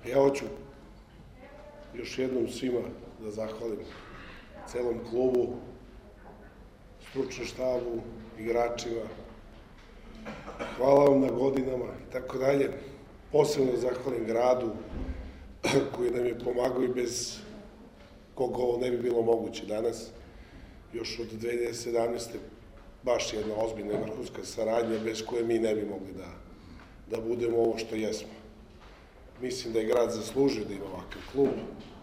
Ja hoću još jednom svima da zahvalim, celom klubu, stručnom štabu, igračima. Hvala vam na godinama i tako dalje. Posebno da zahvalim gradu koji nam je pomagao i bez koga ovo ne bi bilo moguće danas. Još od 2017. baš jedna ozbiljna i vrhunska saradnja bez koje mi ne bi mogli da budemo ovo što jesmo. Mislim da je grad zaslužio da ima ovakav klub.